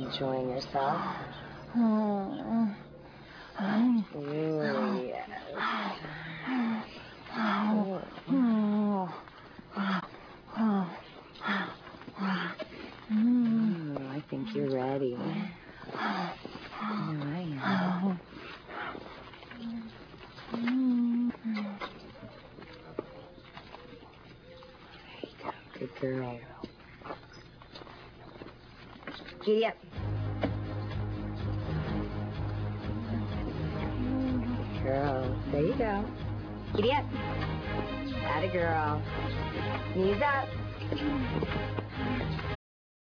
enjoying yourself? Ooh, yes. I think you're ready. I am. There you go. Good girl. Giddy up. Good girl. There you go. Giddy up. Atta girl. Knees up.